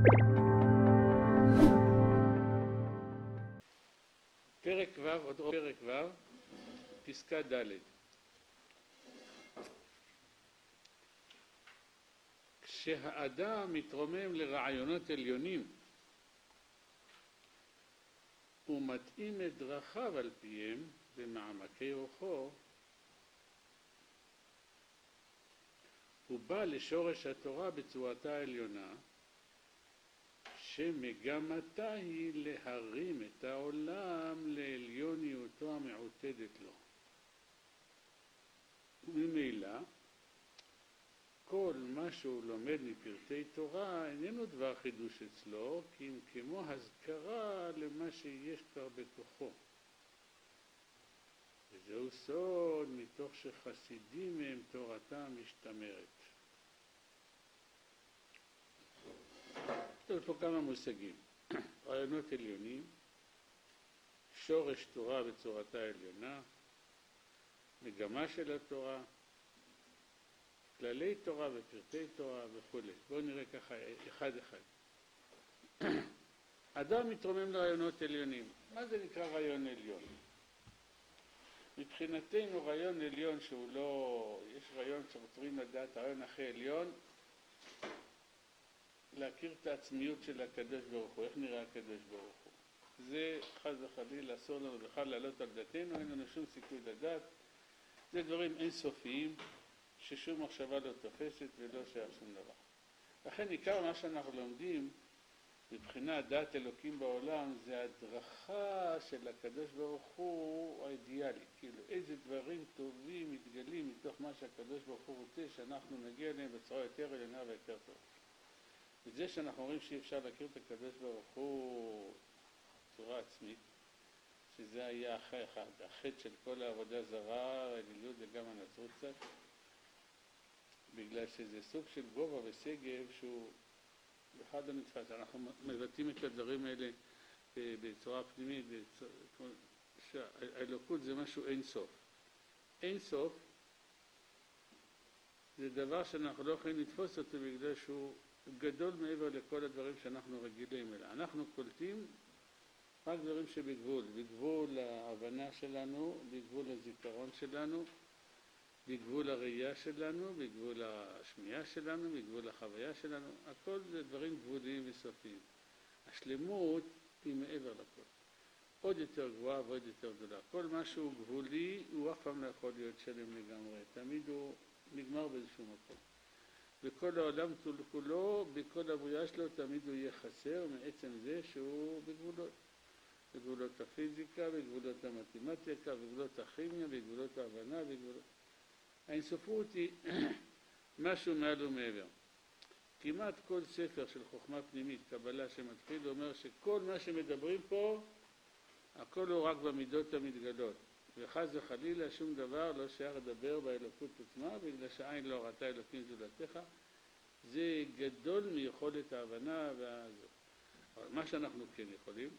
פרק ו', עוד פרק ו', פסקה ד'. כשהאדם מתרומם לרעיונות עליונים ומתאים את דרכיו על פיהם במעמקי רוחו, הוא בא לשורש התורה בצורתה העליונה, שמגמתה היא להרים את העולם לעליוניותו המעוטדת לו. וממילא, כל מה שהוא לומד מפרטי תורה איננו דבר חידוש אצלו, כי אם כמו הזכרה למה שיש כבר בתוכו. וזהו סוד מתוך שחסידים מהם תורתם משתמרת. יש פה כמה מושגים. רעיונות עליונים, שורש תורה בצורתה העליונה, מגמה של התורה, כללי תורה ופרטי תורה וכו'. בואו נראה ככה אחד אחד. אדם מתרומם לרעיונות עליונים. מה זה נקרא רעיון עליון? מבחינתנו רעיון עליון שהוא לא... יש רעיון שרוצים לדעת, רעיון הכי עליון, להכיר את העצמיות של הקדוש ברוך הוא. איך נראה הקדוש ברוך הוא? זה חס וחלילה אסור לנו בכלל לעלות על דתנו, אין לנו שום סיכוי לדעת. זה דברים אינסופיים ששום מחשבה לא תופסת ולא שייך שום דבר. לכן עיקר מה שאנחנו לומדים מבחינת דת אלוקים בעולם זה הדרכה של הקדוש ברוך הוא האידיאלי. כאילו איזה דברים טובים מתגלים מתוך מה שהקדוש ברוך הוא רוצה שאנחנו נגיע אליהם בצורה יותר עליונה ויותר טובה. וזה שאנחנו אומרים שאי אפשר להכיר את הקדוש ברוך הוא בצורה עצמית, שזה היה החטא של כל העבודה זרה, האלילות וגם הנצרות קצת, בגלל שזה סוג של גובה ושגב שהוא בכלל לא נתפס. אנחנו מבטאים את הדברים האלה בצורה פנימית, שהאלוקות זה משהו אין סוף. אין סוף זה דבר שאנחנו לא יכולים לתפוס אותו בגלל שהוא גדול מעבר לכל הדברים שאנחנו רגילים אליהם. אנחנו קולטים רק דברים שבגבול, בגבול ההבנה שלנו, בגבול הזיכרון שלנו, בגבול הראייה שלנו, בגבול השמיעה שלנו, בגבול החוויה שלנו. הכל זה דברים גבוליים וסופיים. השלמות היא מעבר לכל. עוד יותר גבוהה ועוד יותר גדולה. כל משהו גבולי הוא אף פעם לא יכול להיות שלם לגמרי. תמיד הוא נגמר באיזשהו מקום. בכל העולם כולו, בכל הבריאה שלו, תמיד הוא יהיה חסר מעצם זה שהוא בגבולות. בגבולות הפיזיקה, בגבולות המתמטיקה, בגבולות הכימיה, בגבולות ההבנה, בגבולות... האינסופות היא משהו מעל ומעבר. כמעט כל ספר של חוכמה פנימית, קבלה שמתחיל, אומר שכל מה שמדברים פה, הכל הוא רק במידות המתגלות. וחס וחלילה שום דבר לא שייך לדבר באלוקות עצמה, בגלל שהעין לא ראתה אלוקים זולתך. זה גדול מיכולת ההבנה והזו. אבל מה שאנחנו כן יכולים,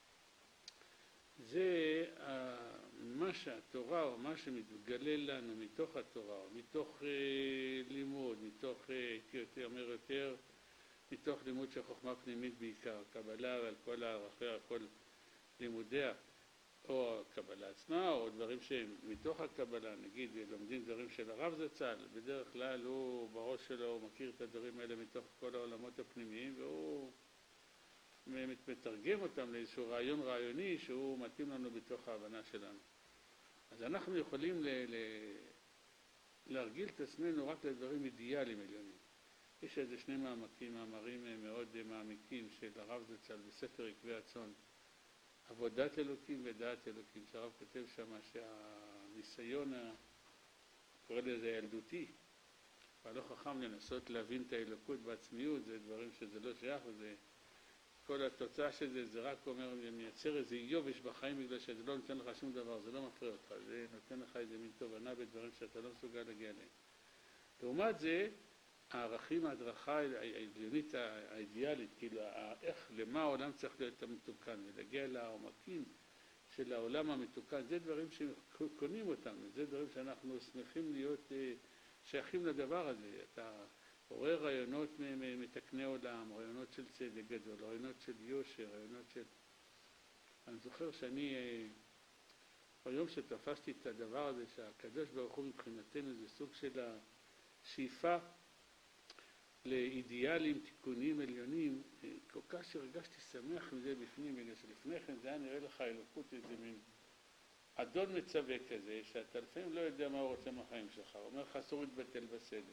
זה מה שהתורה או מה שמתגלה לנו מתוך התורה, או מתוך לימוד, מתוך, אומר יותר, מתוך לימוד של חוכמה פנימית בעיקר, קבלה ועל כל הערכה, על כל לימודיה, או הקבלה עצמה, או דברים שהם מתוך הקבלה, נגיד, לומדים דברים של הרב זצ"ל, בדרך כלל הוא בראש שלו, הוא מכיר את הדברים האלה מתוך כל העולמות הפנימיים, והוא מתרגם אותם לאיזשהו רעיון רעיוני שהוא מתאים לנו בתוך ההבנה שלנו. אז אנחנו יכולים להרגיל את עצמנו רק לדברים אידיאליים עליונים. יש איזה שני מאמרים מאוד מעמיקים של הרב זצ"ל בספר עקבי הצאן, עבודת אלוקים ודעת אלוקים, שהרב כותב שם שהניסיון, קורא לזה ילדותי, והלא חכם לנסות להבין את האלוקות בעצמיות, זה דברים שזה לא שייך, וזה כל התוצאה של זה, זה רק אומר, מייצר איזה יובש בחיים בגלל שזה לא נותן לך שום דבר, זה לא מפריע אותך, זה נותן לך איזה מין תובנה בדברים שאתה לא מסוגל להגיע אליהם. לעומת זה, הערכים, ההדרכה העליונית האידיאלית, כאילו איך, למה העולם צריך להיות המתוקן, ולהגיע לעומקים של העולם המתוקן, זה דברים שקונים אותם, זה דברים שאנחנו שמחים להיות שייכים לדבר הזה. אתה עורר רעיונות מתקני עולם, רעיונות של צדק גדול, רעיונות של יושר, רעיונות של... אני זוכר שאני, ביום שתפסתי את הדבר הזה, שהקדוש ברוך הוא מבחינתנו זה סוג של השאיפה לאידיאלים, תיקונים עליונים, כל כך שהרגשתי שמח מזה בפנים, בגלל שלפני כן זה היה נראה לך אלוקות איזה מין אדון מצווה כזה, שאתה לפעמים לא יודע מה הוא רוצה מהחיים שלך, הוא אומר לך אסור להתבטל בסדר.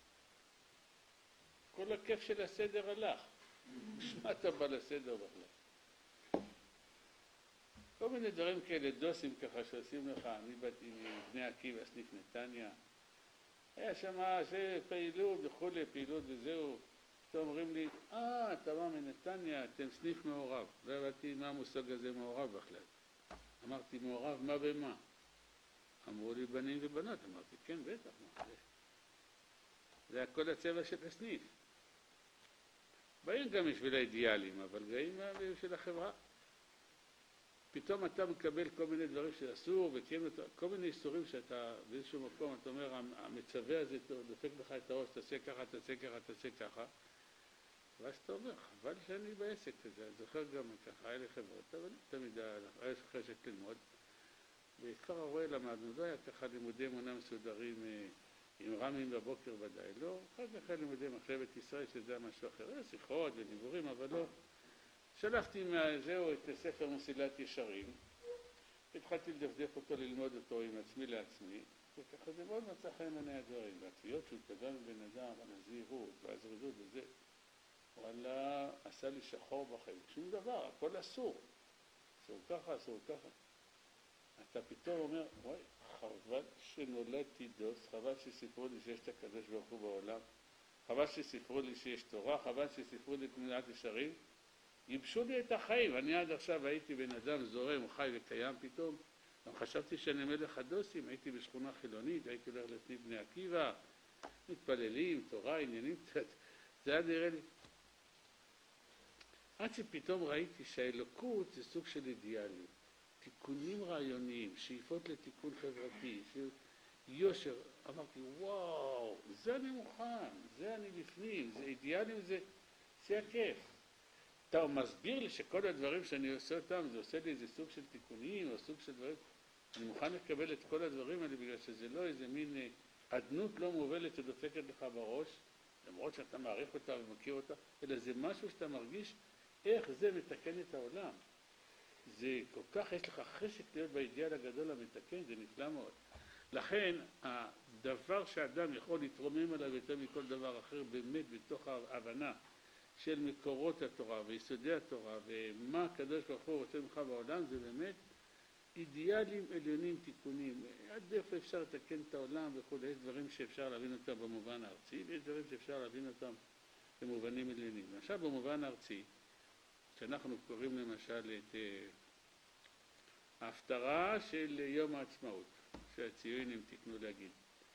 כל הכיף של הסדר הלך, בשמה אתה בא לסדר בכלל. כל מיני דברים כאלה, דוסים ככה שעושים לך, אני באתי מבני עקיבא, סניף נתניה, היה שם פעילות וכולי, פעילות וזהו. פתאום אומרים לי, אתה בא מנתניה, אתם סניף מעורב. לא הבנתי מה המושג הזה מעורב בכלל. אמרתי, מעורב מה במה? אמרו לי בנים ובנות, אמרתי, כן, בטח, מה זה? זה הכל הצבע של הסניף. באים גם בשביל האידיאלים, אבל באים בשביל החברה. פתאום אתה מקבל כל מיני דברים שאסור, וכל מיני איסורים שאתה באיזשהו מקום, אתה אומר, המצווה הזה דופק לך את הראש, תעשה ככה, תעשה ככה, תעשה ככה. ואז אתה אומר, חבל שאני בעסק הזה, אני זוכר גם ככה, היה לי חברות, אבל תמיד היה לי חשק ללמוד. בעיקר הרואה למדנו, לא היה ככה לימודי אמונה מסודרים עם רמים בבוקר ודאי, לא, אחר כך היה לימודי מחשבת ישראל, שזה משהו אחר, היה שיחות ודיבורים, אבל לא. שלפתי מהזהו את ספר מסילת ישרים, התחלתי לדפדף אותו, ללמוד אותו עם עצמי לעצמי, וככה זה מאוד מצא חן בעיני הדברים, והתביעות שהוא כתב מבן אדם, על הזהירות והזריזות וזה, וואלה, עשה לי שחור בחיים, שום דבר, הכל אסור, אסור ככה, אסור ככה. אתה פתאום אומר, וואי, חבל שנולדתי דוס, חבל שסיפרו לי שיש את הקדוש ברוך הוא בעולם, חבל שסיפרו לי שיש תורה, חבל שסיפרו לי תמונת ישרים, ייבשו לי את החיים. אני עד עכשיו הייתי בן אדם זורם, חי וקיים פתאום. גם חשבתי שאני מלך הדוסים, הייתי בשכונה חילונית, הייתי הולך לסניף בני עקיבא, מתפללים, תורה, עניינים קצת. זה היה נראה לי. עד שפתאום ראיתי שהאלוקות זה סוג של אידיאלים. תיקונים רעיוניים, שאיפות לתיקון חברתי, יושר. אמרתי, וואו, זה אני מוכן, זה אני בפנים, זה אידיאלים, זה הכיף. אתה מסביר לי שכל הדברים שאני עושה אותם, זה עושה לי איזה סוג של תיקונים או סוג של דברים. אני מוכן לקבל את כל הדברים האלה בגלל שזה לא איזה מין עדנות לא מובלת שדופקת לך בראש, למרות שאתה מעריך אותה ומכיר אותה, אלא זה משהו שאתה מרגיש איך זה מתקן את העולם. זה כל כך, יש לך חשק להיות באידיאל הגדול המתקן, זה נפלא מאוד. לכן, הדבר שאדם יכול להתרומם עליו יותר מכל דבר אחר, באמת בתוך ההבנה של מקורות התורה ויסודי התורה ומה הקדוש ברוך הוא רוצה ממך בעולם, זה באמת אידיאלים עליונים תיקונים. עד איפה אפשר לתקן את העולם וכו'. יש דברים שאפשר להבין אותם במובן הארצי ויש דברים שאפשר להבין אותם במובנים עליונים. עכשיו במובן הארצי, שאנחנו קוראים למשל את ההפטרה של יום העצמאות, שהציונים תקנו להגיד.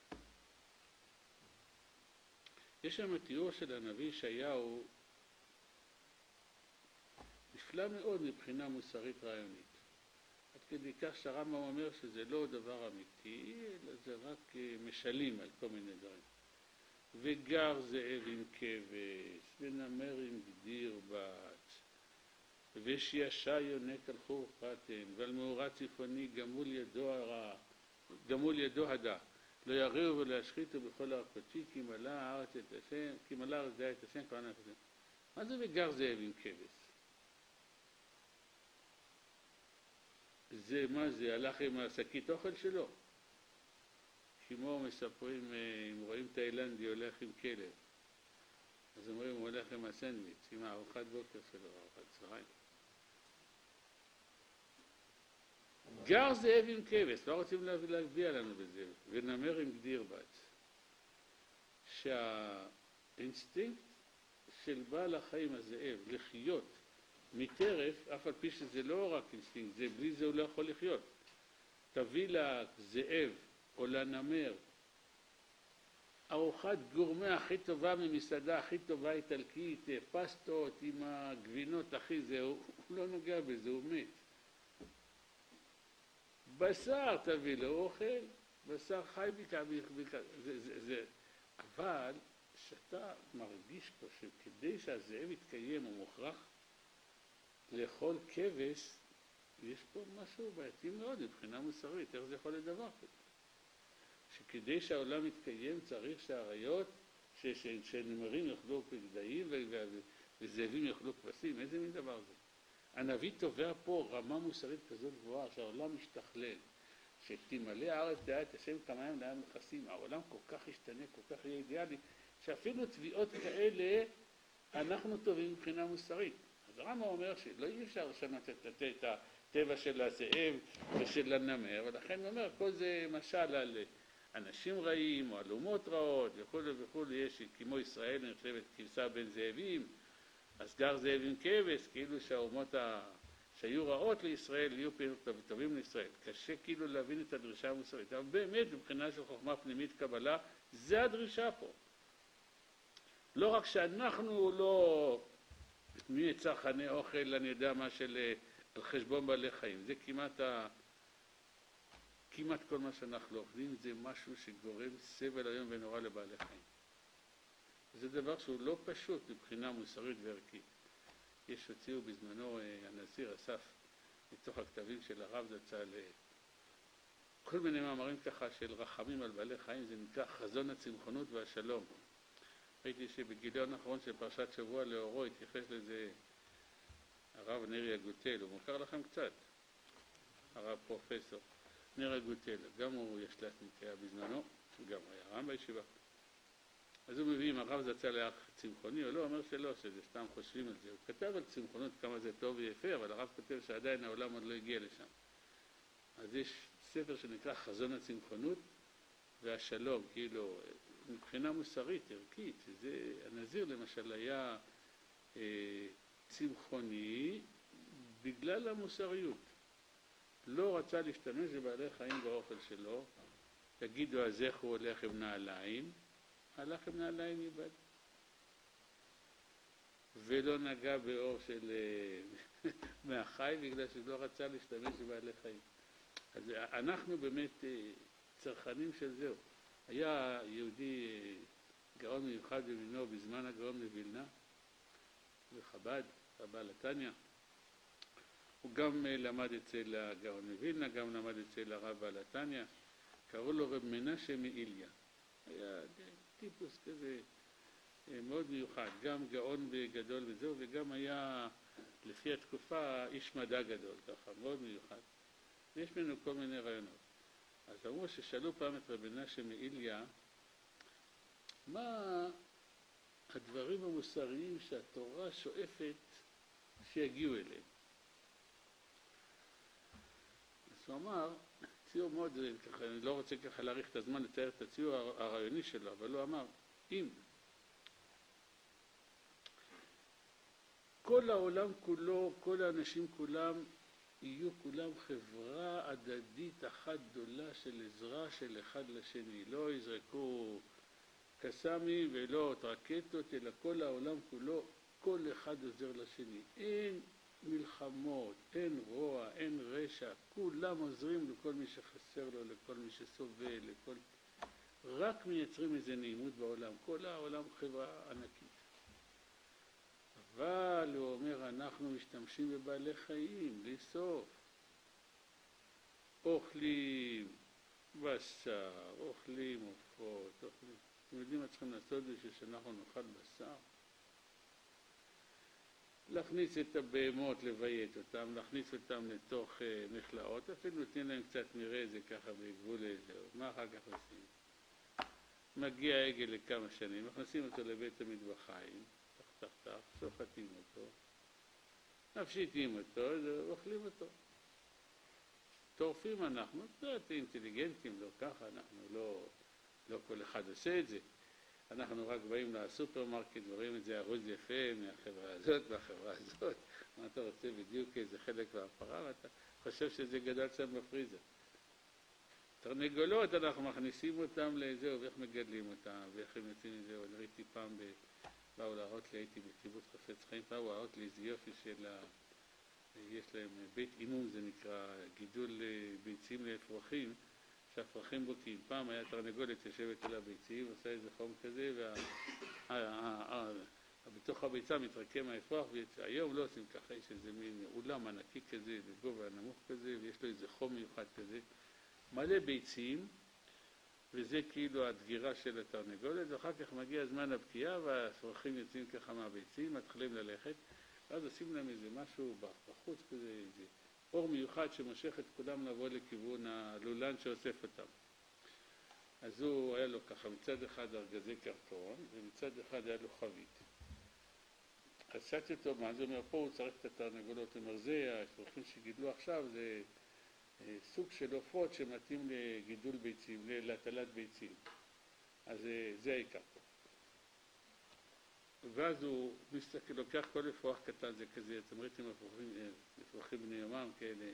יש שם תיאור של הנביא ישעיהו נפלא מאוד מבחינה מוסרית רעיונית. עד כדי כך שהרמב"ם אומר שזה לא דבר אמיתי, אלא זה רק משלים על כל מיני דברים. וגר זאב עם כבש, ונמר עם גדיר בת, ושישי יונק על חור פטן, ועל מאורה צפוני גמול ידו הדע. לא יריעו ולא ישחיתו בכל הר קודשי, כי מלאה הארץ את השם, כי מלאה הארץ דעה את השם, כבר נפסם. מה זה וגר זאב עם כבש? זה מה זה? הלך עם השקית אוכל שלו? כמו מספרים, אם רואים תאילנדי הולך עם כלב, אז אומרים הוא הולך עם הסנדוויץ', עם הארוחת בוקר שלו, ארוחת צהריים. גר זאב עם כבש, לא רוצים להגביע לנו בזה, ונמר עם גדיר בת. שהאינסטינקט של בעל החיים הזאב לחיות מטרף, אף על פי שזה לא רק אינסטינקט, זה בלי זה הוא לא יכול לחיות. תביא לזאב או לנמר ארוחת גורמה הכי טובה ממסעדה הכי טובה איטלקית, פסטות עם הגבינות הכי זה, הוא לא נוגע בזה, הוא מת. בשר תביא לו אוכל, בשר חי בקע, אבל שאתה מרגיש פה שכדי שהזאב יתקיים הוא מוכרח לאכול כבש, יש פה משהו בעייתי מאוד מבחינה מוסרית, איך זה יכול להיות דבר כזה? שכדי שהעולם יתקיים צריך שהאריות, שנמרים יאכלו גדיים וזאבים יאכלו כבשים, איזה מין דבר זה? הנביא תובע פה רמה מוסרית כזאת גבוהה, שהעולם משתכלל, שתמלא הארץ דעה את השם כמים לים מכסים, העולם כל כך ישתנה, כל כך יהיה אידיאלי, שאפילו תביעות כאלה אנחנו טובים מבחינה מוסרית. אז הרמב"ם אומר שלא אי אפשר לשנות את הטבע של הזאב ושל הנמר, ולכן הוא אומר, כל זה משל על אנשים רעים או על אומות רעות וכו' וכו', יש כמו ישראל נחשבת כבשה בין זאבים, אז גר זאב עם כבש, כאילו שהאומות שהיו רעות לישראל יהיו טובים לישראל. קשה כאילו להבין את הדרישה המוסרית, אבל באמת מבחינה של חוכמה פנימית קבלה, זה הדרישה פה. לא רק שאנחנו לא נהיה צרכני אוכל, אני יודע מה, על חשבון בעלי חיים, זה כמעט כל מה שאנחנו אוכלים, זה משהו שגורם סבל היום ונורא לבעלי חיים. זה דבר שהוא לא פשוט מבחינה מוסרית וערכית. הוציאו בזמנו, הנזיר אסף מתוך הכתבים של הרב זצ"ל כל מיני מאמרים ככה של רחמים על בעלי חיים, זה נקרא חזון הצמחונות והשלום. ראיתי שבגיליון האחרון של פרשת שבוע לאורו התייחס לזה הרב נרי יגוטל, הוא מוכר לכם קצת, הרב פרופסור נרי יגוטל, גם הוא ישל"צניק היה בזמנו, גם היה רם בישיבה. אז הוא מביא אם הרב זצ"ל היה צמחוני או לא, אומר שלא, שזה סתם חושבים על זה. הוא כתב על צמחונות כמה זה טוב ויפה, אבל הרב כותב שעדיין העולם עוד לא הגיע לשם. אז יש ספר שנקרא חזון הצמחונות והשלום, כאילו מבחינה מוסרית, ערכית, שזה, הנזיר למשל היה צמחוני בגלל המוסריות. לא רצה להשתמש בבעלי חיים באוכל שלו, תגידו אז איך הוא הולך עם נעליים, הלך עם נעליים איבד. ולא נגע באור של מהחי בגלל שלא רצה להשתמש בבעלי חיים. אז אנחנו באמת צרכנים של זהו. היה יהודי גאון מיוחד במינו בזמן הגאון מווילנה, בחב"ד, הבעל התניא. הוא גם למד אצל הגאון מווילנה, גם למד אצל הרב בעל התניא. קראו לו רב מנשה מאיליה. היה טיפוס כזה מאוד מיוחד, גם גאון גדול וזהו, וגם היה לפי התקופה איש מדע גדול, ככה, מאוד מיוחד. יש ממנו כל מיני רעיונות. אז אמרו ששאלו פעם את רב מנשה מאיליה, מה הדברים המוסריים שהתורה שואפת שיגיעו אליהם? אז הוא אמר, ציור מאוד, ככה, אני לא רוצה ככה להאריך את הזמן לתאר את הציור הרעיוני שלו, אבל הוא אמר, אם כל העולם כולו, כל האנשים כולם, יהיו כולם חברה הדדית אחת גדולה של עזרה של אחד לשני, לא יזרקו קסאמים ולא רקטות, אלא כל העולם כולו, כל אחד עוזר לשני. אין מלחמות, אין רוע, אין רשע, כולם עוזרים לכל מי שחסר לו, לכל מי שסובל, רק מייצרים איזה נעימות בעולם, כל העולם חברה ענקית. אבל הוא אומר, אנחנו משתמשים בבעלי חיים, בלי סוף. אוכלים בשר, אוכלים עופות, אוכלים. אתם יודעים מה צריכים לעשות בשביל שאנחנו נאכל בשר? להכניס את הבהמות, לביית אותם, להכניס אותם לתוך מכלאות, אפילו נותנים להם קצת מראה זה ככה בגבול איזה, מה אחר כך עושים? מגיע העגל לכמה שנים, מכניסים אותו לבית המטבחיים, תחתך, סוחטים אותו, מפשיטים אותו, ואוכלים אותו. טורפים אנחנו, לא אינטליגנטים, לא ככה, אנחנו לא כל אחד עושה את זה. אנחנו רק באים לסופרמרקט ורואים את זה ארוז יפה מהחברה הזאת והחברה הזאת. מה אתה רוצה בדיוק איזה חלק מהפרה, ואתה חושב שזה גדל שם בפריזה. תרנגולות, אנחנו מכניסים אותם לזהו, ואיך מגדלים אותם, ואיך הם יוצאים לזהו. אני ראיתי פעם, באו להראות לי, הייתי בקיבוץ חפץ חיים, באו להראות לי איזה יופי של יש להם בית אימום, זה נקרא גידול ביצים לאפרוחים, שהפרחים בוקעים. פעם היה תרנגולת יושבת על הביצים, עושה איזה חום כזה, ובתוך הביצה מתרקם האפרוח, והיום לא עושים ככה, יש איזה מין אולם ענקי כזה, בגובה נמוך כזה, ויש לו איזה חום מיוחד כזה, מלא ביצים, וזה כאילו הדגירה של התרנגולת, ואחר כך מגיע זמן הבקיעה, והפרחים יוצאים ככה מהביצים, מתחילים ללכת, ואז עושים להם איזה משהו בחוץ כזה, איזה אור מיוחד שמושך את כולם לבוא לכיוון הלולן שאוסף אותם. אז הוא היה לו ככה מצד אחד ארגזי קרטון, ומצד אחד היה לו חבית. אז שאלתי אותו, מה זה אומר פה? הוא צריך את התרנגולות. הוא אומר, זה, הפרחים שגידלו עכשיו, זה סוג של עופות שמתאים לגידול ביצים, להטלת ביצים. אז זה העיקר פה. ואז הוא מסתכל, לוקח כל אפרוח קטן, זה כזה, אתם ראיתם אפרוחים בני יומם כאלה,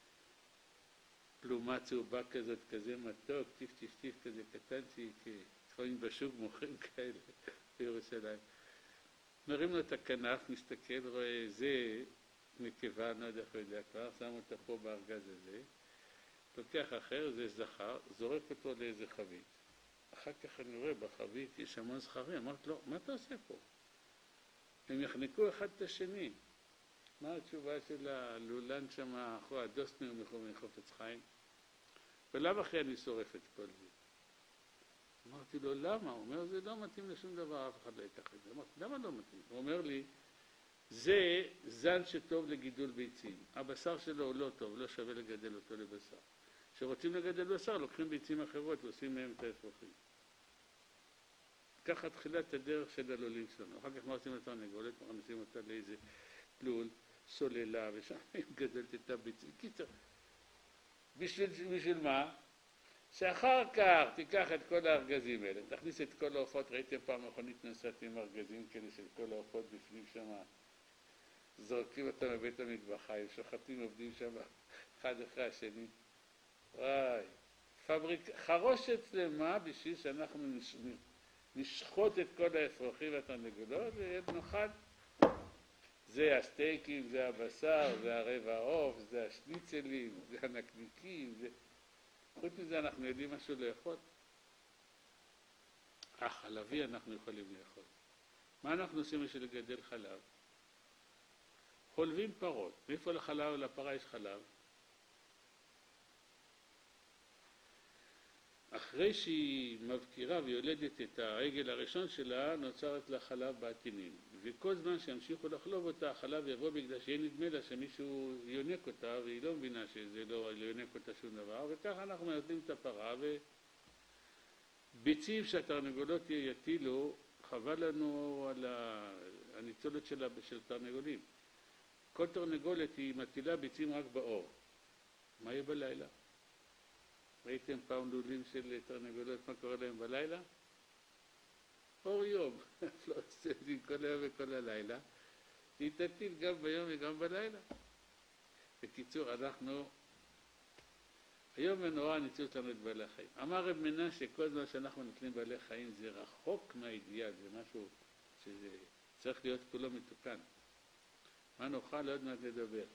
פלומה צהובה כזאת, כזה מתוק, טיף כזה קטנצ'י, לפעמים בשוק מוכרים כאלה בירושלים. מרים לו את הכנף, מסתכל, רואה, זה נקבה, לא יודע איך הוא יודע כבר, שם אותה פה בארגז הזה, לוקח אחר, זה זכר, זורק אותו לאיזה חבית. אחר כך אני רואה, בחבית יש המון זכרים, אמרת לו, מה אתה עושה פה? הם יחנקו אחד את השני. מה התשובה של הלולן שם, הדוסטנר מחופץ חיים? ולמה אחרי אני שורף את כל זה? אמרתי לו, למה? הוא אומר, זה לא מתאים לשום דבר, אף אחד לא ייקח את זה. אמרתי, למה לא מתאים? הוא אומר לי, זה זן שטוב לגידול ביצים. הבשר שלו הוא לא טוב, לא שווה לגדל אותו לבשר. כשרוצים לגדל בשר, לוקחים ביצים אחרות ועושים מהם את האפרוחים. ככה תחילת הדרך של הלולים שלנו. אחר כך מה עושים לתרנגולת? מכניסים אותה לאיזה לול, סוללה, ושם היא גדלת את הביצים. קיצר, בשביל מה? שאחר כך תיקח את כל הארגזים האלה, תכניס את כל העופות, ראיתם פעם מכונית נסעת עם ארגזים כאלה של כל העופות בפנים שם, זורקים אותם בבית המטבחיים, שוחטים עובדים שם אחד אחרי השני. וואי, חרושת שלמה בשביל שאנחנו נשחוט את כל האפרוחים והתרנגולות ונאכל. זה הסטייקים, זה הבשר, זה הרבע עוף, זה השניצלים, זה הנקניקים, זה... חוץ מזה אנחנו יודעים משהו לאכול. חלבי אנחנו יכולים לאכול. מה אנחנו עושים בשביל לגדל חלב? חולבים פרות. מאיפה לחלב ולפרה יש חלב? אחרי שהיא מבקירה ויולדת את העגל הראשון שלה, נוצרת לה חלב בעטינים. וכל זמן שימשיכו לחלוב אותה, החלב יבוא בגלל שיהיה נדמה לה שמישהו יונק אותה, והיא לא מבינה שזה לא יונק אותה שום דבר, וככה אנחנו מייסדים את הפרה, וביצים שהתרנגולות יטילו, חבל לנו על הניצולת של תרנגולים. כל תרנגולת היא מטילה ביצים רק באור. מה יהיה בלילה? ראיתם פעם לולים של תרנגולות, מה קורה להם בלילה? אור יום, לא עושים כל היום וכל הלילה, היא תטיל גם ביום וגם בלילה. בקיצור, אנחנו, היום ונורא ניצול אותנו את בעלי החיים. אמר רב מנשה, כל זמן שאנחנו נוטלים בעלי חיים זה רחוק מהאידיאל, זה משהו שזה צריך להיות כולו מתוקן. מה נוכל? עוד מעט נדבר.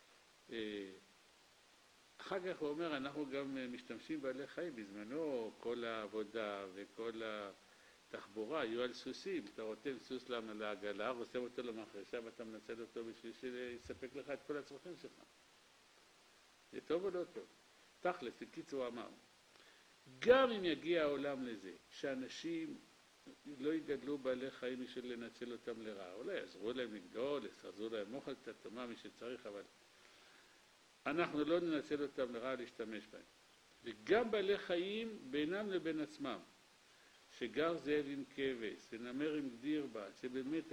אחר כך הוא אומר, אנחנו גם משתמשים בעלי חיים, בזמנו כל העבודה וכל התחבורה היו על סוסים, אתה רותם סוס לעגלה, רושם אותו למחרשה ואתה מנצל אותו בשביל שיספק לך את כל הצרכים שלך. זה טוב או לא טוב? תכלס, בקיצור אמר, גם אם יגיע העולם לזה, שאנשים לא יגדלו בעלי חיים בשביל לנצל אותם לרעה, אולי יעזרו להם לגדול, יעזרו להם אוכל קצת תמה מי שצריך, אבל אנחנו לא ננצל אותם לרעה להשתמש בהם. וגם בעלי חיים בינם לבין עצמם, שגר זאב עם כבש, ונמר עם גדיר בה, שבאמת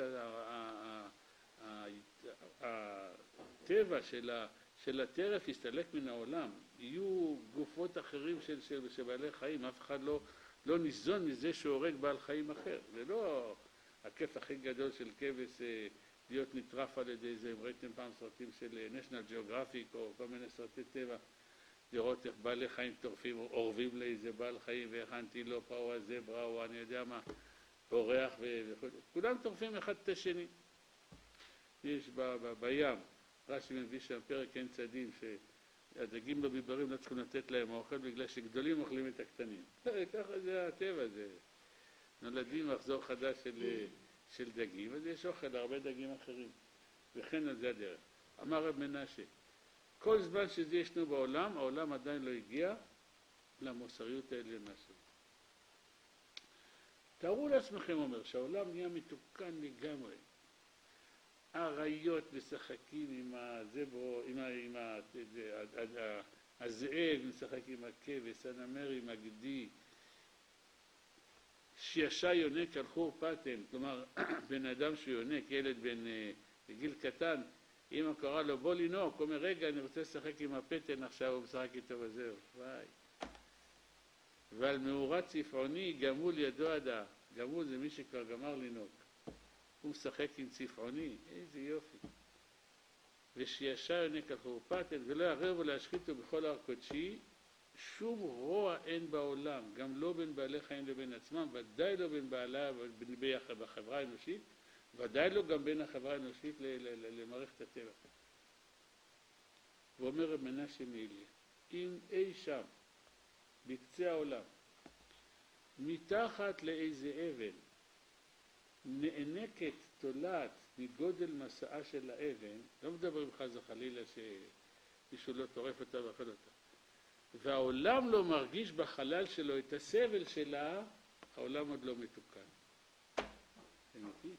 הטבע של הטרף יסתלק מן העולם, יהיו גופות אחרים של בעלי חיים, אף אחד לא ניזון מזה שהורג בעל חיים אחר. זה לא הכיף הכי גדול של כבש להיות נטרף על ידי זה. אם ראיתם פעם סרטים של National Geographic או כל מיני סרטי טבע, לראות איך בעלי חיים טורפים, אורבים לאיזה בעל חיים, ואיך האנטילופה או הזברה או אני יודע מה, אורח וכו'. כולם טורפים אחד את השני. יש בים, רש"י מביא שם פרק אין צדים, הדגים בביברים לא צריכים לתת להם אוכל בגלל שגדולים אוכלים את הקטנים. ככה זה הטבע, זה נולדים מחזור חדש של דגים, אז יש אוכל להרבה דגים אחרים. וכן על זה הדרך. אמר רב מנשה, כל זמן שזה ישנו בעולם, העולם עדיין לא הגיע למוסריות העליונה שלו. תארו לעצמכם, אומר, שהעולם נהיה מתוקן לגמרי. האריות משחקים עם הזברו, עם הזאב משחק עם הכבש, הנמר עם הגדי, שישי יונק על חור פטן, כלומר בן אדם שיונק, ילד בגיל קטן, אמא קרא לו בוא לנוק, הוא אומר רגע אני רוצה לשחק עם הפטן עכשיו, הוא משחק איתו וזהו, וואי. ועל מאורת צפעוני גמול ידו עדה, גמול זה מי שכבר גמר לנוק, הוא משחק עם צפעוני, איזה יופי. ושישי יונק על חור פטן ולא יערבו להשחיתו בכל הר קודשי, שום רוע אין בעולם, גם לא בין בעלי חיים לבין עצמם, ודאי לא בין בעלה בחברה האנושית, ודאי לא גם בין החברה האנושית למערכת הטבע. ואומר רב מנשה מאיליה, אם אי שם, בקצה העולם, מתחת לאיזה אבן, נאנקת תולעת מגודל מסעה של האבן, לא מדברים חס וחלילה שמישהו לא טורף אותה ואכל אותה, והעולם לא מרגיש בחלל שלו את הסבל שלה, העולם עוד לא מתוקן. אמיתי?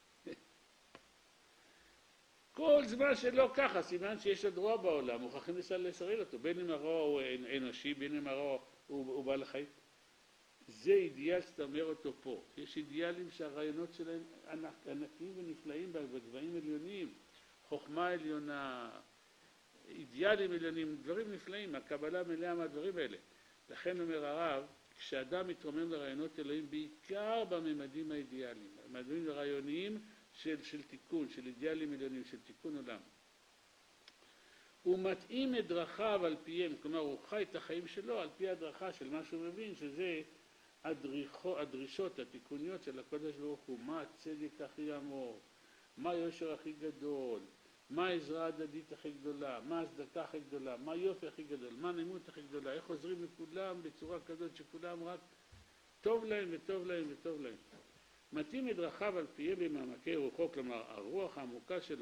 כל זמן שלא ככה, סימן שיש עוד רוע בעולם, מוכרחים לסרל אותו, בין אם הרוע הוא אנושי, בין אם הרוע הוא בעל החיים. זה אידיאל שאתה אומר אותו פה. יש אידיאלים שהרעיונות שלהם ענקיים ונפלאים בגבהים עליונים, חוכמה עליונה, אידיאלים עליונים, דברים נפלאים, הקבלה מלאה מהדברים האלה. לכן אומר הרב, כשאדם מתרומם לרעיונות אלוהים, בעיקר בממדים האידיאליים, בממדים הרעיוניים של תיקון, של אידיאלים עליונים, של תיקון עולם. הוא מתאים את דרכיו על פיהם, כלומר הוא חי את החיים שלו על פי הדרכה של מה שהוא מבין, שזה הדרישות, התיקוניות של הקודש ברוך הוא, מה הצדק הכי עמוק, מה היושר הכי גדול, מה העזרה ההדדית הכי גדולה, מה ההצדקה הכי גדולה, מה היופי הכי גדול, מה הנעימות הכי גדולה, איך עוזרים לכולם בצורה כזאת שכולם רק טוב להם וטוב להם וטוב להם. מתאים את דרכיו על פיהם במעמקי רוחו, כלומר הרוח העמוקה שלו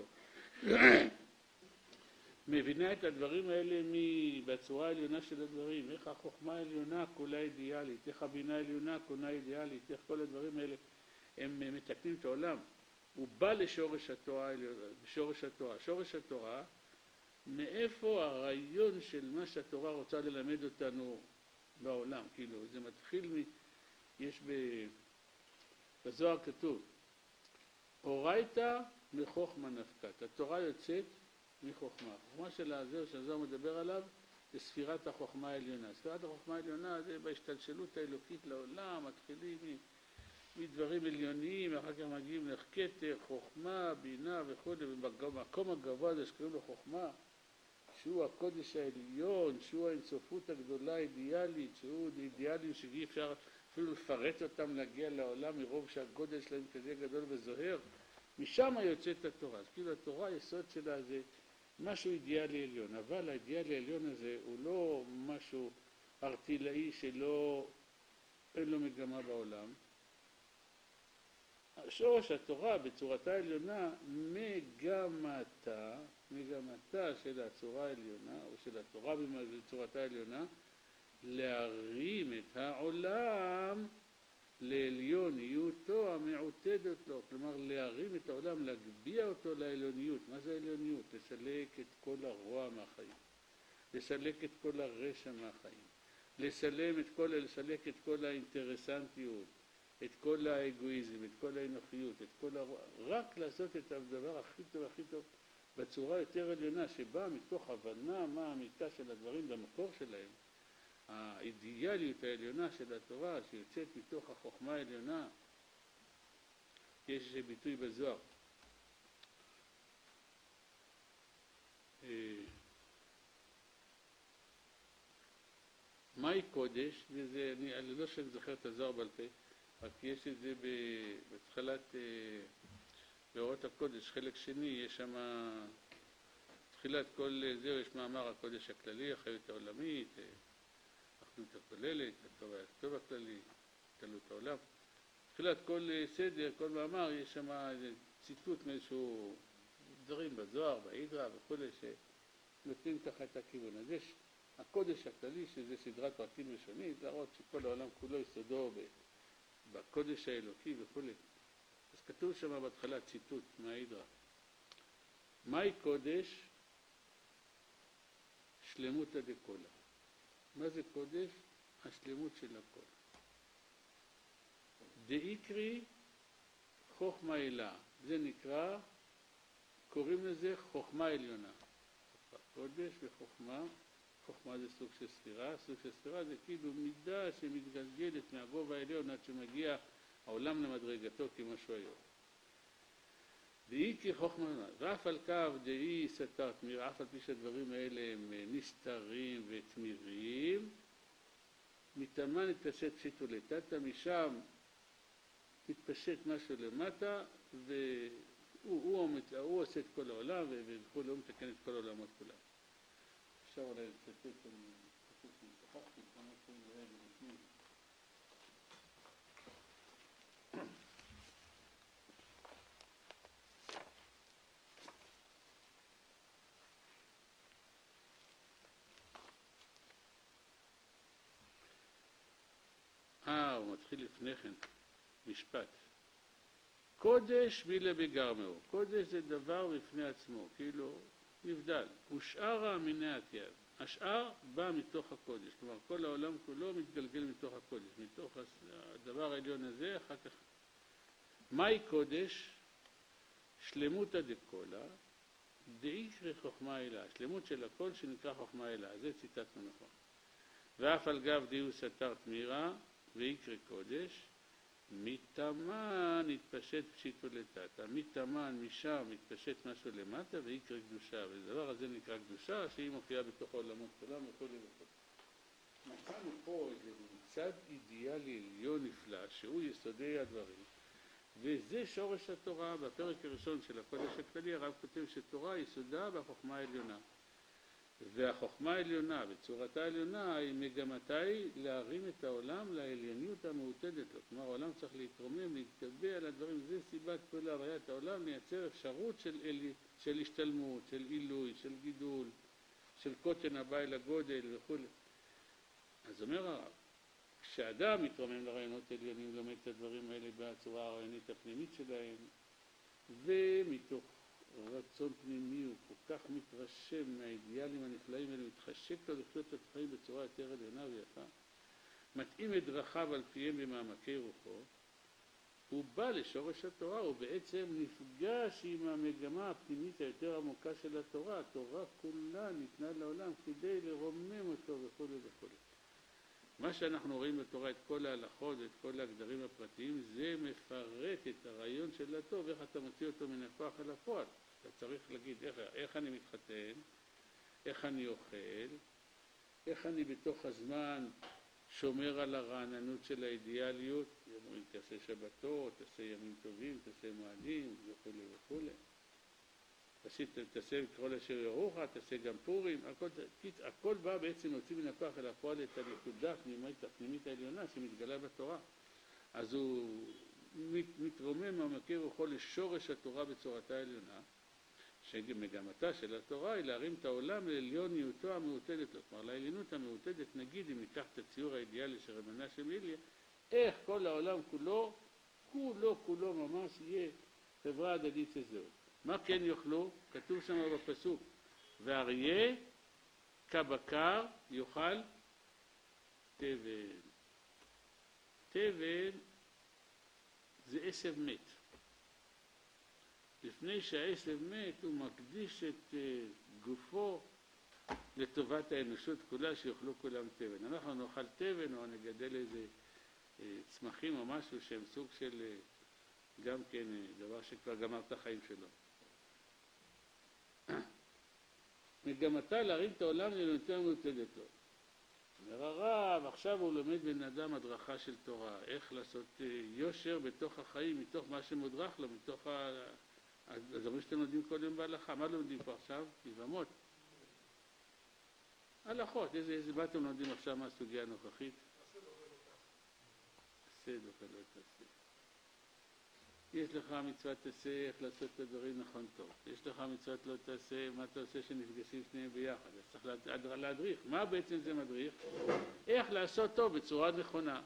מבינה את הדברים האלה בצורה העליונה של הדברים, איך החוכמה העליונה כולה אידיאלית, איך הבינה העליונה כולה אידיאלית, איך כל הדברים האלה הם מתקנים את העולם. הוא בא לשורש התורה, שורש התורה. שורש התורה, מאיפה הרעיון של מה שהתורה רוצה ללמד אותנו בעולם, כאילו זה מתחיל יש בזוהר כתוב, אורייתא מחוכמה נפקת, התורה יוצאת מחוכמה. החוכמה שלה, זה שהזוהר מדבר עליו, זה ספירת החוכמה העליונה. ספירת החוכמה העליונה זה בהשתלשלות האלוקית לעולם, מתחילים מדברים עליוניים, אחר כך מגיעים לכתר, חוכמה, בינה וכו', ובמקום הגבוה הזה שקוראים לו חוכמה, שהוא הקודש העליון, שהוא האינסופות הגדולה האידיאלית, שהוא אידיאלים שאי אפשר אפילו לפרט אותם להגיע לעולם מרוב שהגודל שלהם כזה גדול וזוהר, משם יוצאת התורה. אז כאילו התורה, היסוד שלה זה משהו אידיאלי עליון, אבל האידיאלי העליון הזה הוא לא משהו ארטילאי שלא, אין לו מגמה בעולם. שורש התורה בצורתה העליונה מגמתה של הצורה העליונה, או של התורה בצורתה העליונה, להרים את העולם לעליוניותו המעוטדת לו, כלומר להרים את העולם, להגביה אותו לעליוניות. מה זה העליוניות? לסלק את כל הרוע מהחיים, לסלק את כל הרשע מהחיים, לסלק את כל האינטרסנטיות, את כל האגואיזם, את כל האנוכיות, רק לעשות את הדבר הכי טוב בצורה יותר עליונה, שבאה מתוך הבנה מה האמיתה של הדברים במקור שלהם. האידיאליות העליונה של התורה שיוצאת מתוך החוכמה העליונה, יש ביטוי בזוהר. מהי קודש? וזה, אני לא שאני זוכר את הזוהר בעל פה, רק יש את זה בתחילת באורות הקודש, חלק שני, יש שם תחילת כל זה יש מאמר הקודש הכללי, החיות העולמית, אחדות הכוללת, הטוב הכללי, התגלות העולם. תחילת כל סדר, כל מאמר, יש שם ציטוט מאיזשהו דברים בזוהר, בהידרה וכו' שנותנים ככה את הכיוון. אז יש הקודש הכללי, שזה סדרת פרקים ראשונית, להראות שכל העולם כולו יסודו בקודש האלוקי וכו'. אז כתוב שם בהתחלה ציטוט מההידרה. מהי קודש? שלמותא דכולא. מה זה קודש? השלמות של הכל. דאיקרי חוכמה אלה. זה נקרא, קוראים לזה חוכמה עליונה. קודש וחוכמה. חוכמה זה סוג של ספירה. סוג של ספירה זה כאילו מידה שמתגלגלת מהגובה העליון עד שמגיע העולם למדרגתו כמשהו היום. דאי כחוכמה, ואף על קו דאי סתר תמיר, אף על פי שהדברים האלה הם נסתרים ותמירים, מתאמן התפשט פשיטו לטאטה, משם מתפשט משהו למטה, והוא עושה את כל העולם, וכו' הוא מתקן את כל העולמות כולם. אפשר אולי לצטט על פשוט מתחכתי, כמה שום רגע לפני. הוא מתחיל לפני כן, משפט. קודש מילה בגרמאו. קודש זה דבר בפני עצמו, כאילו נבדל. ושארה מיני התייב. השאר בא מתוך הקודש. כלומר, כל העולם כולו מתגלגל מתוך הקודש. מתוך הדבר העליון הזה, אחר כך. מהי קודש? שלמותא דכולא. דאיקרי חוכמה אלה. שלמות של הכל שנקרא חוכמה אלה. זה ציטטנו נכון. ואף על גב דיו סתר תמירה. ויקרא קודש, מתאמן התפשט פשיטו לטאטה, מתאמן משם התפשט משהו למטה ויקרא קדושה, והדבר הזה נקרא קדושה שהיא מופיעה בתוך העולמות כולם וכל וכל. מצאנו פה איזה מצד אידיאלי עליון נפלא שהוא יסודי הדברים, וזה שורש התורה. בפרק הראשון של הקודש הכללי הרב כותב שתורה יסודה בחוכמה העליונה. והחוכמה העליונה, בצורתה העליונה, היא מגמתה היא להרים את העולם לעליוניות המעוטדת לו. כלומר, העולם צריך להתרומם, להתקבע על הדברים. זה סיבת כל הריית העולם, לייצר אפשרות של השתלמות, של עילוי, של גידול, של קוטן הבא אל הגודל וכו'. אז אומר הרב, כשאדם מתרומם לרעיונות העליונים, לומד את הדברים האלה בצורה הרעיונית הפנימית שלהם, ומתוך רצון פנימי הוא כל כך מתרשם מהאידיאלים הנפלאים האלה, מתחשק לו לחיות את החיים בצורה יותר עליונה ויפה, מתאים את דרכיו על פיהם במעמקי רוחו, הוא בא לשורש התורה, הוא בעצם נפגש עם המגמה הפנימית היותר עמוקה של התורה. התורה כולה ניתנה לעולם כדי לרומם אותו וכו' וכו'. מה שאנחנו רואים בתורה, את כל ההלכות ואת כל ההגדרים הפרטיים, זה מפרט את הרעיון של הטוב, איך אתה מוציא אותו מן הכוח אל הפועל. אתה צריך להגיד איך אני מתחתן, איך אני אוכל, איך אני בתוך הזמן שומר על הרעננות של האידיאליות, אומרים תעשה שבתות, תעשה ימים טובים, תעשה מועדים וכו' וכו'. תעשה לקרוא לאשר ירוך, תעשה גם פורים, הכל בא בעצם להוציא מן הכוח אל הפועל את הנקודה הפנימית העליונה שמתגלה בתורה. אז הוא מתרומם מעמקי רוחו לשורש התורה בצורתה העליונה, שמגמתה של התורה היא להרים את העולם לעליוניותו המעוטדת לו. כלומר, לעליונות המעוטדת, נגיד אם ניקח את הציור האידיאלי של רב מנשה מאיליה, איך כל העולם כולו ממש יהיה חברה הדדית שזהו. מה כן יאכלו? כתוב שם בפסוק, ואריה כבקר יאכל תבן. תבן זה עשב מת. לפני שהעשב מת הוא מקדיש את גופו לטובת האנושות כולה, שיאכלו כולם תבן. אנחנו נאכל תבן או נגדל איזה צמחים או משהו שהם סוג של גם כן דבר שכבר גמר את החיים שלו. מגמתה להרים את העולם לעליונותו המעוטדת לו. אומר הרב, עכשיו הוא לומד בן אדם הדרכה של תורה, איך לעשות יושר בתוך החיים, מתוך מה שמודרך לו, מתוך אז אומרים שאתם לומדים כל יום בהלכה, מה לומדים פה עכשיו? יבמות. הלכות, איזה מה אתם לומדים עכשיו מהסוגיה הנוכחית? עשה דוחה לא תעשה. יש לך מצוות תעשה איך לעשות את הדברים נכון טוב. יש לך מצוות לא תעשה, מה אתה עושה שנפגשים שניהם ביחד. אז צריך להדריך. מה בעצם זה מדריך? איך לעשות טוב בצורה נכונה.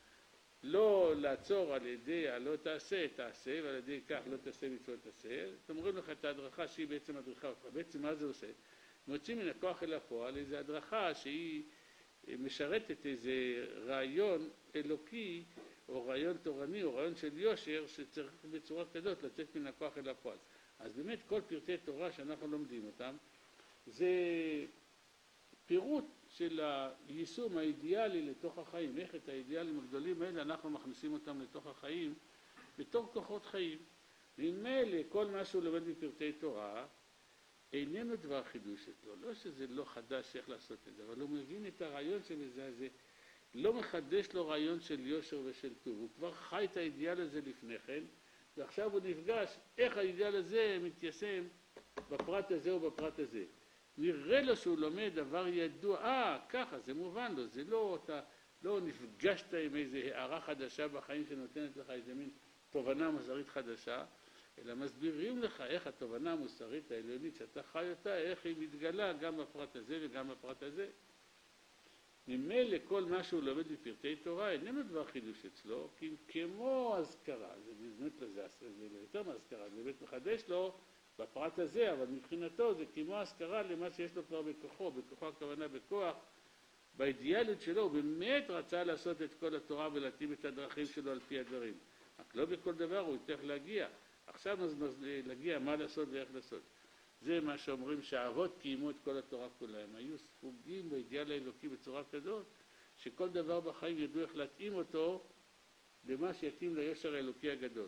לא לעצור על ידי הלא תעשה, תעשה, ועל ידי כך לא תעשה מצוות תעשה. אתם אומרים לך את ההדרכה שהיא בעצם הדריכה אותך. בעצם מה זה עושה? מוצאים מן הכוח אל הפועל איזו הדרכה שהיא משרתת איזה רעיון אלוקי או רעיון תורני או רעיון של יושר שצריך בצורה כזאת לצאת מן הכוח אל הפועל. אז באמת כל פרטי תורה שאנחנו לומדים אותם זה פירוט של היישום האידיאלי לתוך החיים. איך את האידיאלים הגדולים האלה אנחנו מכניסים אותם לתוך החיים בתור כוחות חיים. ממילא כל מה שהוא לומד בפרטי תורה איננו דבר חידוש אצלו, לא שזה לא חדש איך לעשות את זה, אבל הוא מבין את הרעיון שבזה, זה לא מחדש לו רעיון של יושר ושל טוב, הוא כבר חי את האידיאל הזה לפני כן, ועכשיו הוא נפגש איך האידיאל הזה מתיישם בפרט הזה או בפרט הזה. נראה לו שהוא לומד דבר ידוע, ככה, זה מובן לו, זה לא, אתה לא נפגשת עם איזו הערה חדשה בחיים שנותנת לך איזה מין תובנה מוסרית חדשה, אלא מסבירים לך איך התובנה המוסרית העליונית שאתה חי אותה, איך היא מתגלה גם בפרט הזה וגם בפרט הזה. ממילא כל מה שהוא לומד בפרטי תורה איננו דבר חידוש אצלו, כי כמו הזכרה, זה באמת לזה, זה יותר מהזכרה, זה באמת מחדש לו בפרט הזה, אבל מבחינתו זה כמו הזכרה למה שיש לו כבר בכוחו, בכוחו הכוונה בכוח, באידיאליות שלו, הוא באמת רצה לעשות את כל התורה ולהתאים את הדרכים שלו על פי הדברים. רק לא בכל דבר הוא יצטרך להגיע. עכשיו להגיע מה לעשות ואיך לעשות. זה מה שאומרים שהאבות קיימו את כל התורה כולה. הם היו ספוגים באידיאל האלוקי בצורה כזאת, שכל דבר בחיים ידעו איך להתאים אותו למה שיתאים ליושר האלוקי הגדול.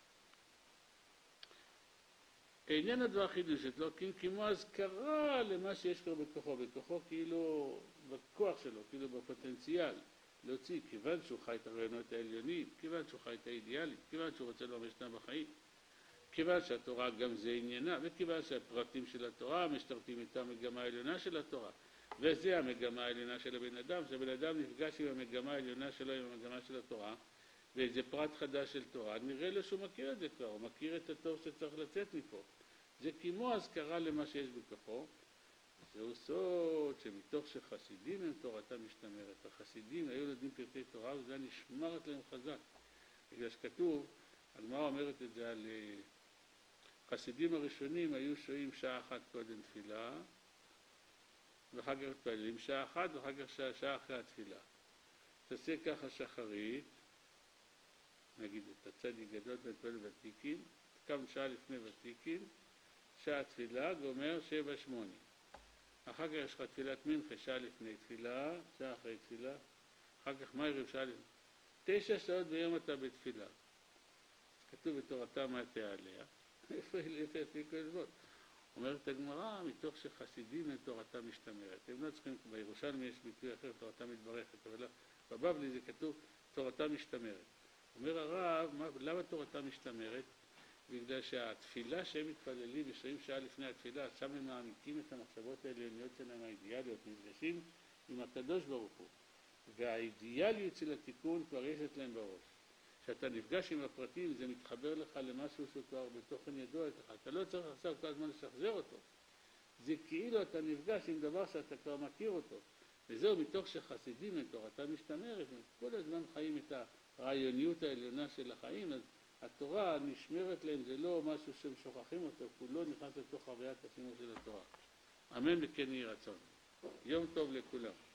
איננו דבר חידוש אצלו, כמו הזכרה למה שיש כבר בכוחו. בכוחו כאילו בכוח שלו, כאילו בפוטנציאל. להוציא, כיוון שהוא חי את הרעיונות העליונים, כיוון שהוא חי את האידיאלית, כיוון שהוא רוצה לא משנה בחיים, כיוון שהתורה גם זה עניינה, וכיוון שהפרטים של התורה משתרתים את המגמה העליונה של התורה. וזה המגמה העליונה של הבן אדם, שהבן אדם נפגש עם המגמה העליונה שלו, עם המגמה של התורה, ואיזה פרט חדש של תורה, נראה לו שהוא מכיר את זה כבר, הוא מכיר את הטוב שצריך לצאת מפה. זה כמו הזכרה למה שיש בכוחו. זהו סוד שמתוך שחסידים הם תורתם משתמרת. החסידים היו לומדים פרטי תורה וזה נשמרת להם חזק. בגלל שכתוב, הגמרא אומרת את זה על חסידים הראשונים היו שוהים שעה אחת קודם תפילה, ואחר כך מתפללים שעה אחת ואחר כך שעה אחרי התפילה. תעשה ככה שחרית, נגיד את הצדיק גדול מתפלל ותיקין, קם שעה לפני ותיקין, שעה תפילה, גומר 7-8. אחר כך יש לך תפילת מנחה, שעה לפני תפילה, שעה אחרי תפילה, אחר כך מערב, שעה לפני. 9 שעות ביום אתה בתפילה. כתוב בתורתה מה תעליה. איפה יפיקו את זאת? אומרת הגמרא, מתוך שחסידים הם תורתם משתמרת. הם לא צריכים, בירושלמי יש ביטוי אחר, תורתם מתברכת, אבל בבבלי זה כתוב תורתם משתמרת. אומר הרב, למה תורתם משתמרת? בגלל שהתפילה שהם מתפללים ושוהים שעה לפני התפילה, שם הם מעמיקים את המחשבות העליוניות שלהם, האידיאליות, נפגשים עם הקדוש ברוך הוא. והאידיאליות של התיקון כבר יש אצלם בראש. כשאתה נפגש עם הפרטים, זה מתחבר לך למשהו שכבר בתוכן ידוע לך. אתה לא צריך עכשיו כל הזמן לשחזר אותו. זה כאילו אתה נפגש עם דבר שאתה כבר מכיר אותו. וזהו מתוך שחסידים את תורתם משתמרת, כל הזמן חיים את הרעיוניות העליונה של החיים, אז התורה נשמרת להם, זה לא משהו שהם שוכחים אותו, כולו נכנס לתוך חוויית השימוש של התורה. אמן וכן יהי רצון. יום טוב לכולם.